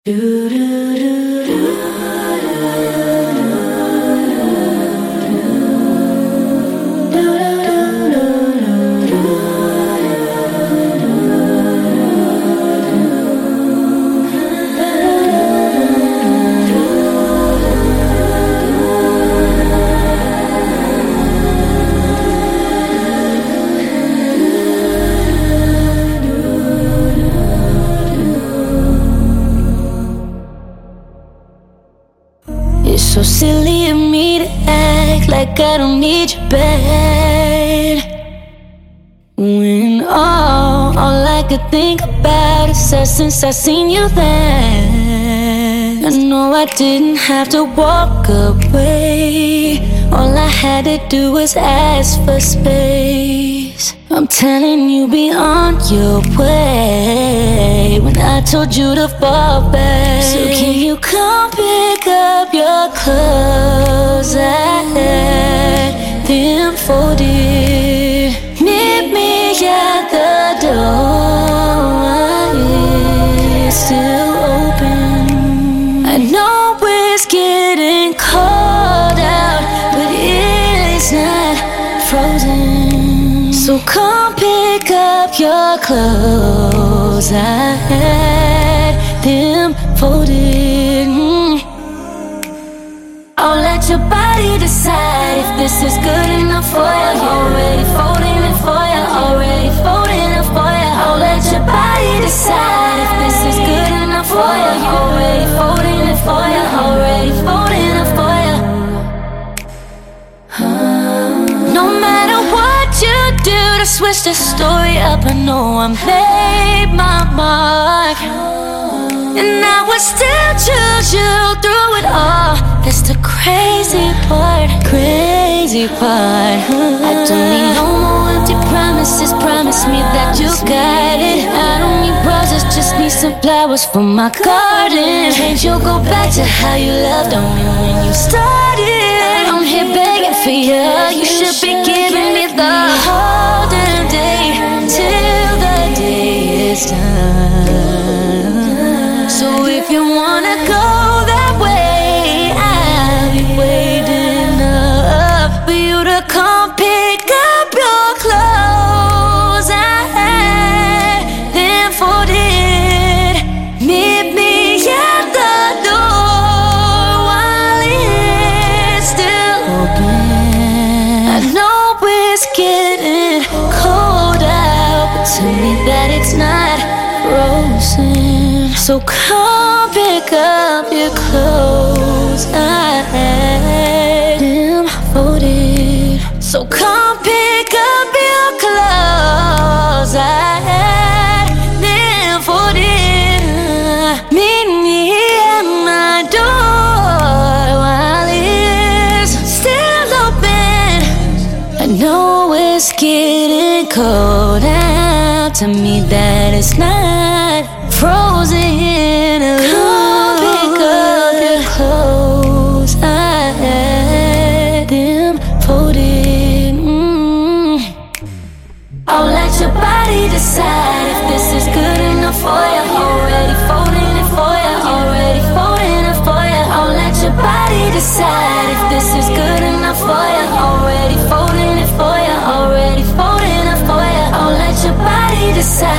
It's so silly of me to act like I don't need you back, when all I could think about is us since I seen you then. I know I didn't have to walk away, all I had to do was ask for space. I'm telling you, be on your way when I told you to fall back. So can you come pick up your clothes? I had them folded. Meet me at the door, it's still open. I know it's getting cold out, but it's not frozen. So come pick up your clothes, I had them folded. I'll let your body decide if this is good enough for you. Already folding it for you, already folding it for you. I'll let your body decide if this is good enough for you. Already folding it for you, already folding it for you. No matter what you do to switch the story up, I know I made my mark, and I would still choose you through it all. That's the crazy part, crazy part. I don't need no more empty promises. Promise me that you got it. I don't need roses, just need some flowers for my garden. Can't you go back to how you loved on me when you started? I'm here begging for you. You should be giving me the whole damn day till the day is done. So if you wanna go that way, I'll be waiting up for you to come pick up your clothes. I had them folded. Meet me at the door while it's still open. I know it's getting cold out, but tell me that it's not frozen. So come pick up your clothes, I had them folded. So come pick up your clothes, I had them folded. Meet me at my door while it's still open. I know it's getting cold out, to me that it's not frozen. Come pick up your clothes, I had them folded. I'll let your body decide if this is good enough for you. Already folding it for you, already folding it for you. I'll let your body decide if this is good enough for you. Already folding it for you, already folding it for you. I'll let your body decide.